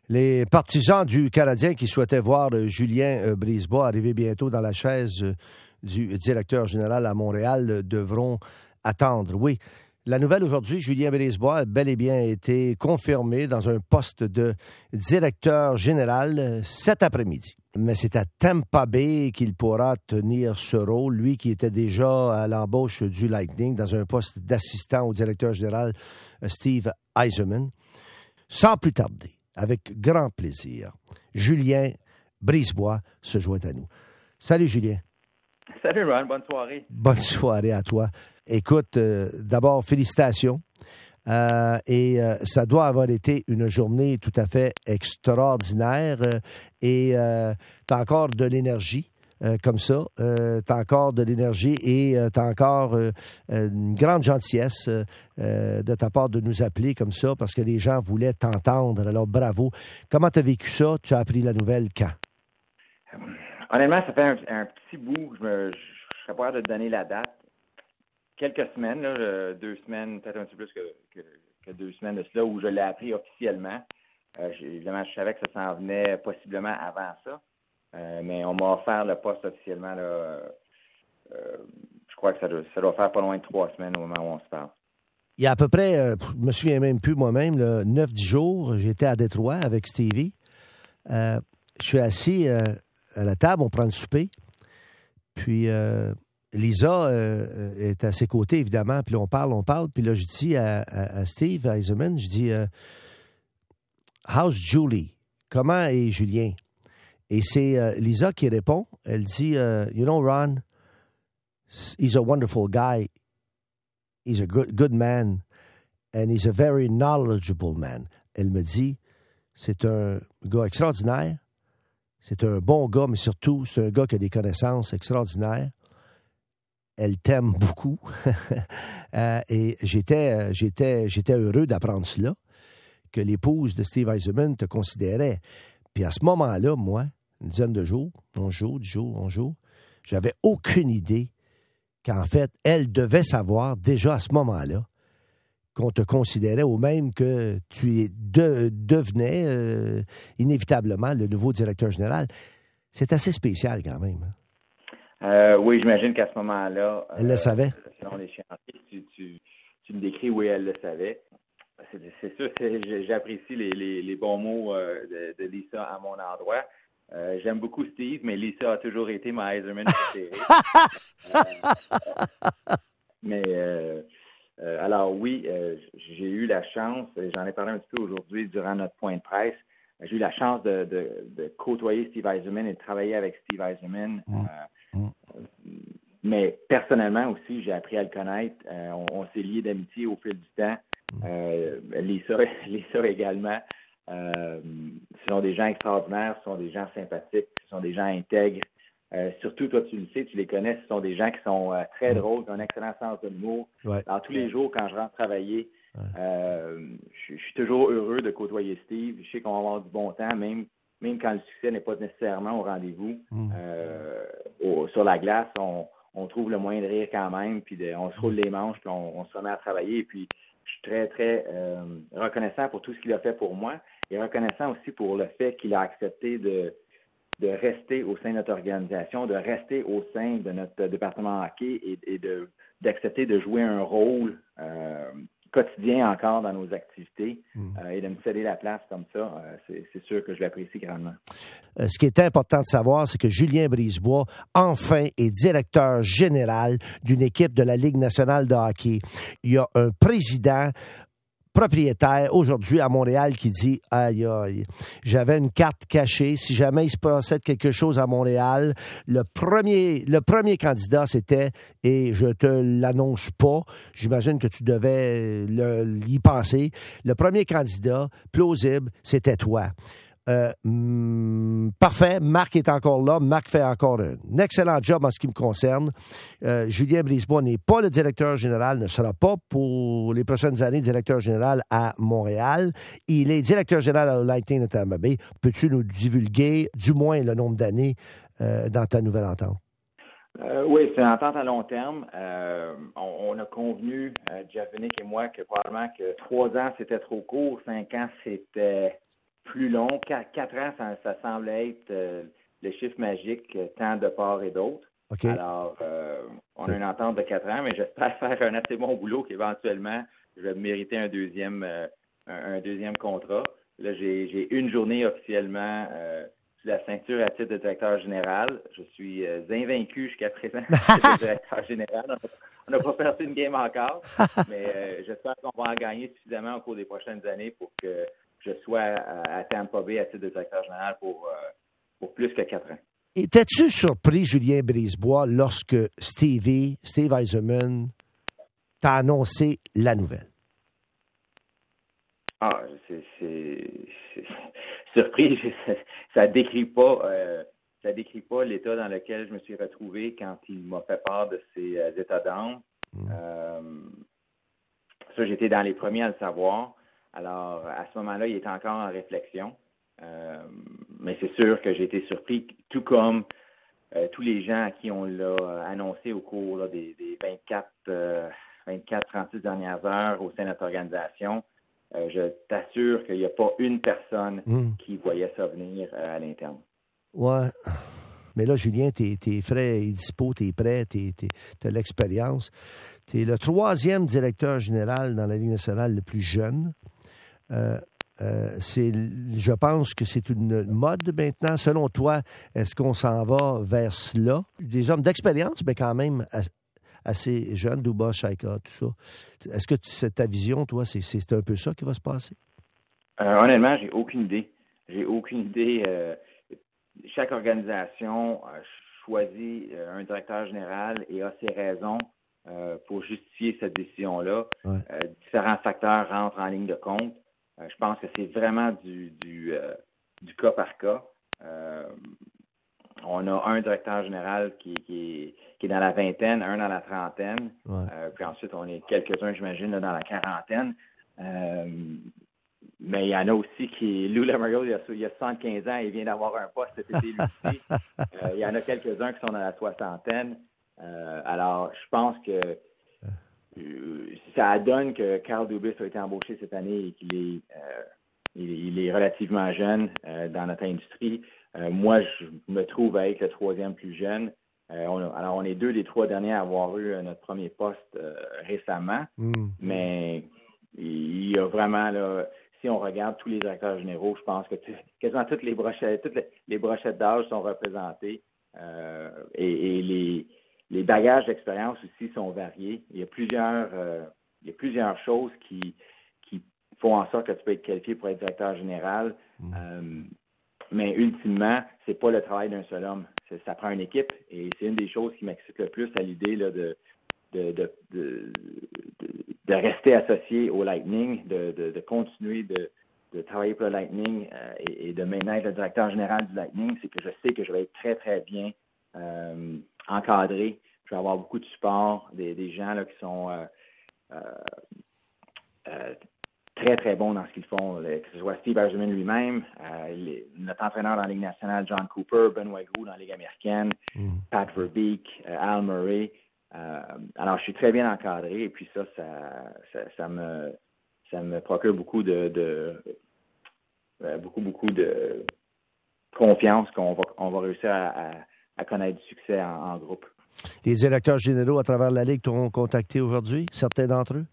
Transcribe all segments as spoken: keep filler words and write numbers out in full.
Les partisans du Canadien qui souhaitaient voir Julien Brisebois arriver bientôt dans la chaise du directeur général à Montréal devront attendre. Oui, la nouvelle aujourd'hui, Julien Brisebois a bel et bien été confirmé dans un poste de directeur général cet après-midi. Mais c'est à Tampa Bay qu'il pourra tenir ce rôle, lui qui était déjà à l'embauche du Lightning dans un poste d'assistant au directeur général Steve Yzerman. Sans plus tarder, avec grand plaisir, Julien Brisebois se joint à nous. Salut Julien. Salut Ron, bonne soirée. Bonne soirée à toi. Écoute, euh, d'abord, félicitations. Euh, et euh, ça doit avoir été une journée tout à fait extraordinaire. Euh, et euh, tu as encore de l'énergie. Euh, comme ça, euh, tu as encore de l'énergie et euh, tu as encore euh, une grande gentillesse euh, de ta part de nous appeler comme ça parce que les gens voulaient t'entendre. Alors, bravo. Comment tu as vécu ça? Tu as appris la nouvelle quand? Honnêtement, ça fait un, un petit bout. Je, me, je, je serais pas capable de te donner la date. Quelques semaines, là, deux semaines, peut-être un petit peu plus que, que, que deux semaines de cela, où je l'ai appris officiellement. Euh, évidemment, je savais que ça s'en venait possiblement avant ça. Euh, mais on m'a offert le poste officiellement, là, euh, euh, je crois que ça doit, ça doit faire pas loin de trois semaines au moment où on se parle. Il y a à peu près, euh, je me souviens même plus moi-même, neuf dix jours, j'étais à Détroit avec Stevie. Euh, je suis assis euh, à la table, on prend le souper. Puis euh, Lisa euh, est à ses côtés, évidemment. Puis là, on parle, on parle. Puis là, je dis à, à, à Steve Yzerman, je dis euh, « How's Julie? Comment est Julien? » Et c'est euh, Lisa qui répond. Elle dit, euh, you know, Ron, he's a wonderful guy. He's a good, good man. And he's a very knowledgeable man. Elle me dit, c'est un gars extraordinaire. C'est un bon gars, mais surtout, c'est un gars qui a des connaissances extraordinaires. Elle t'aime beaucoup. euh, et j'étais, j'étais, j'étais heureux d'apprendre cela, que l'épouse de Steve Yzerman te considérait. Puis à ce moment-là, moi, une dizaine de jours, onze jours, dix jours, onze jours, j'avais aucune idée qu'en fait, elle devait savoir déjà à ce moment-là qu'on te considérait au même que tu de, devenais euh, inévitablement le nouveau directeur général. C'est assez spécial quand même. Hein? Euh, oui, j'imagine qu'à ce moment-là... Elle euh, le savait? Selon les chantiers, tu, tu, tu me décris, oui, elle le savait. C'est, c'est sûr, c'est, j'apprécie les, les, les bons mots euh, de, de Lisa à mon endroit. Euh, j'aime beaucoup Steve, mais Lisa a toujours été ma Yzerman préférée. euh, mais euh, euh, alors oui, euh, j'ai eu la chance, j'en ai parlé un petit peu aujourd'hui durant notre point de presse, j'ai eu la chance de, de, de côtoyer Steve Yzerman et de travailler avec Steve Yzerman. Mm. Euh, mm. Mais personnellement aussi, j'ai appris à le connaître. Euh, on, on s'est liés d'amitié au fil du temps. Euh, Lisa, Lisa également. Euh, ce sont des gens extraordinaires, ce sont des gens sympathiques, ce sont des gens intègres. Euh, surtout, toi, tu le sais, tu les connais, ce sont des gens qui sont euh, très drôles, qui ont un excellent sens de l'humour. Ouais. Alors, tous les jours, quand je rentre travailler, ouais. euh, je, je suis toujours heureux de côtoyer Steve. Je sais qu'on va avoir du bon temps, même, même quand le succès n'est pas nécessairement au rendez-vous. Mm. Euh, au, sur la glace, on, on trouve le moyen de rire quand même, puis de, on se roule les manches, puis on, on se remet à travailler. Et puis, je suis très, très euh, reconnaissant pour tout ce qu'il a fait pour moi et reconnaissant aussi pour le fait qu'il a accepté de, de rester au sein de notre organisation, de rester au sein de notre département hockey et, et de, d'accepter de jouer un rôle euh, quotidien encore dans nos activités mmh. euh, et de me céder la place comme ça, euh, c'est, c'est sûr que je l'apprécie grandement. Euh, ce qui est important de savoir, c'est que Julien Brisebois, enfin, est directeur général d'une équipe de la Ligue nationale de hockey. Il y a un président propriétaire aujourd'hui à Montréal qui dit « Aïe, aïe, j'avais une carte cachée. Si jamais il se passait quelque chose à Montréal, le premier, le premier candidat, c'était, et je te l'annonce pas, j'imagine que tu devais le, y penser, le premier candidat plausible, c'était toi. » Euh, hum, parfait, Marc est encore là. Marc fait encore un excellent job en ce qui me concerne. Euh, Julien Brisebois n'est pas le directeur général, ne sera pas pour les prochaines années directeur général à Montréal. Il est directeur général à Lightning de Tampa Bay. Peux-tu nous divulguer du moins le nombre d'années euh, dans ta nouvelle entente? Euh, oui, c'est une entente à long terme. Euh, on, on a convenu, euh, Jeff Vinik et moi, que probablement que trois ans, c'était trop court, cinq ans, c'était plus long. Quatre, quatre ans, ça, ça semble être euh, le chiffre magique, tant de part et d'autre. Okay. Alors, euh, on a une entente de quatre ans, mais j'espère faire un assez bon boulot qu'éventuellement, je vais mériter un deuxième, euh, un, un deuxième contrat. Là, j'ai, j'ai une journée officiellement euh, sous la ceinture à titre de directeur général. Je suis euh, invaincu jusqu'à présent à titre de directeur général. On n'a pas perdu une game encore, mais euh, j'espère qu'on va en gagner suffisamment au cours des prochaines années pour que je sois à, à Tampa Bay à titre de directeur général pour, euh, pour plus que quatre ans. Étais-tu surpris, Julien Brisebois, lorsque Stevie, Steve Yzerman t'a annoncé la nouvelle? Ah, c'est, c'est, c'est surpris. Ça décrit pas, euh, ça décrit pas l'état dans lequel je me suis retrouvé quand il m'a fait part de ses euh, états d'âme. Mmh. Euh, ça, j'étais dans les premiers à le savoir. Alors, à ce moment-là, il était encore en réflexion. Euh, mais c'est sûr que j'ai été surpris, tout comme euh, tous les gens à qui on l'a annoncé au cours là, des, des vingt-quatre, euh, vingt-quatre, trente-six dernières heures au sein de notre organisation. Euh, je t'assure qu'il n'y a pas une personne mmh. qui voyait ça venir euh, à l'interne. Ouais. Mais là, Julien, t'es, t'es frais et dispo, t'es prêt, t'es, t'es, t'as l'expérience. T'es le troisième directeur général dans la Ligue nationale le plus jeune. Euh, euh, c'est, je pense que c'est une mode maintenant. Selon toi, est-ce qu'on s'en va vers cela? Des hommes d'expérience, mais quand même assez jeunes, Duba, Shaika, tout ça. Est-ce que c'est ta vision, toi, c'est, c'est un peu ça qui va se passer? Euh, honnêtement, j'ai aucune idée. J'ai aucune idée. Euh, chaque organisation euh, choisit euh, un directeur général et a ses raisons euh, pour justifier cette décision-là. Ouais. Euh, différents facteurs rentrent en ligne de compte. Euh, je pense que c'est vraiment du, du, euh, du cas par cas. Euh, on a un directeur général qui, qui, est, qui est dans la vingtaine, un dans la trentaine. Ouais. Euh, puis ensuite, on est quelques-uns, j'imagine, là, dans la quarantaine. Euh, mais il y en a aussi qui... Lou Lamoriello, il, il a soixante-quinze ans, il vient d'avoir un poste cet été, lui aussi. Euh, il y en a quelques-uns qui sont dans la soixantaine. Euh, alors, je pense que euh, ça donne que Carl Dubas a été embauché cette année et qu'il est, euh, il, il est relativement jeune euh, dans notre industrie. Euh, moi, je me trouve à être le troisième plus jeune. Euh, on a, alors, on est deux des trois derniers à avoir eu euh, notre premier poste euh, récemment. Mm. Mais il y a vraiment, là, si on regarde tous les directeurs généraux, je pense que t- quasiment toutes les brochettes, toutes les, les brochettes d'âge sont représentées. Euh, et, et les, les bagages d'expérience aussi sont variés. Il y a plusieurs, euh, il y a plusieurs choses qui, qui font en sorte que tu peux être qualifié pour être directeur général. Mm. Euh, mais ultimement, c'est pas le travail d'un seul homme. C'est, ça prend une équipe et c'est une des choses qui m'excite le plus à l'idée là, de, de, de, de, de, de rester associé au Lightning, de, de, de continuer de, de travailler pour le Lightning euh, et, et de maintenant être le directeur général du Lightning. C'est que je sais que je vais être très, très bien euh, encadré. Je vais avoir beaucoup de support, des, des gens là, qui sont euh, euh, euh, très, très bons dans ce qu'ils font, que ce soit Steve Yzerman lui-même, euh, les, notre entraîneur dans la Ligue nationale, John Cooper, Benoit Gros dans la Ligue américaine, mm. Pat Verbeek, euh, Al Murray. Euh, alors, je suis très bien encadré et puis ça, ça, ça, ça, me, ça me procure beaucoup de, de euh, beaucoup, beaucoup de confiance qu'on va, on va réussir à, à, à connaître du succès en, en groupe. Les directeurs généraux à travers la Ligue t'ont contacté aujourd'hui, certains d'entre eux?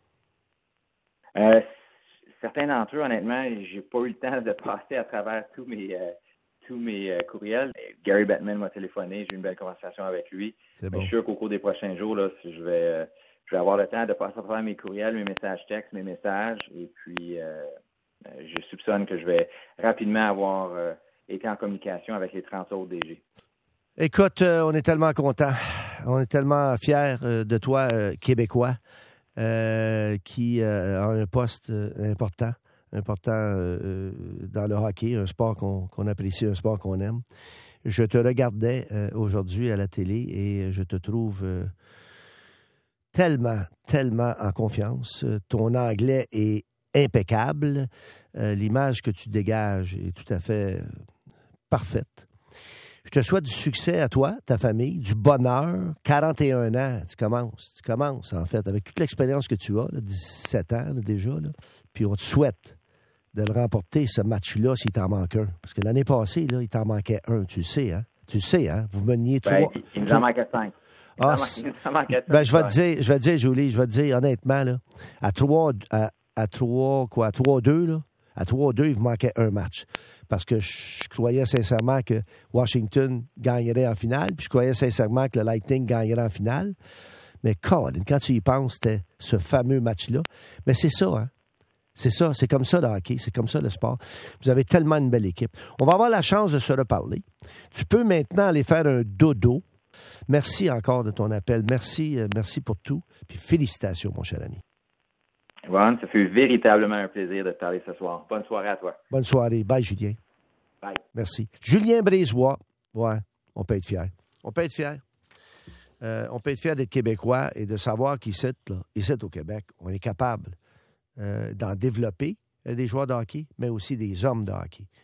Euh, certains d'entre eux, honnêtement, j'ai pas eu le temps de passer à travers tous mes euh, tous mes euh, courriels. Gary Bettman m'a téléphoné, j'ai eu une belle conversation avec lui. C'est bon. Mais je suis sûr qu'au cours des prochains jours, là, je vais euh, je vais avoir le temps de passer à travers mes courriels, mes messages textes, mes messages, et puis euh, je soupçonne que je vais rapidement avoir euh, été en communication avec les trente autres D G. Écoute, euh, on est tellement contents, on est tellement fiers euh, de toi, euh, Québécois. Euh, qui euh, a un poste euh, important, important euh, dans le hockey, un sport qu'on, qu'on apprécie, un sport qu'on aime. Je te regardais euh, aujourd'hui à la télé et je te trouve euh, tellement, tellement en confiance. Ton anglais est impeccable. Euh, l'image que tu dégages est tout à fait euh, parfaite. Je te souhaite du succès à toi, ta famille, du bonheur. quarante et un ans, tu commences. Tu commences, en fait, avec toute l'expérience que tu as, là, dix-sept ans là, déjà. Là. Puis on te souhaite de le remporter, ce match-là, s'il t'en manque un. Parce que l'année passée, là, il t'en manquait un, tu le sais, hein? Tu le sais, hein? Vous meniez Ben, trois... il, il nous en manquait cinq. Il Ah, nous en- il nous en manquait cinq. ben, je vais te dire, je vais te dire, Julie, je vais te dire, honnêtement, là, à trois, à, à trois, quoi, à trois deux, là, à trois deux, il vous manquait un match. Parce que je croyais sincèrement que Washington gagnerait en finale, puis je croyais sincèrement que le Lightning gagnerait en finale. Mais Colin, quand tu y penses, c'était ce fameux match-là. Mais c'est ça, hein? C'est ça, c'est comme ça le hockey, c'est comme ça le sport. Vous avez tellement une belle équipe. On va avoir la chance de se reparler. Tu peux maintenant aller faire un dodo. Merci encore de ton appel. Merci, euh, merci pour tout. Puis félicitations, mon cher ami. Ron, ça fut véritablement un plaisir de te parler ce soir. Bonne soirée à toi. Bonne soirée. Bye, Julien. Bye. Merci. Julien Brésois. Ouais, on peut être fiers. On peut être fiers. Euh, on peut être fiers d'être Québécois et de savoir qu'ici, là, ici au Québec, on est capable euh, d'en développer euh, des joueurs de hockey, mais aussi des hommes de hockey.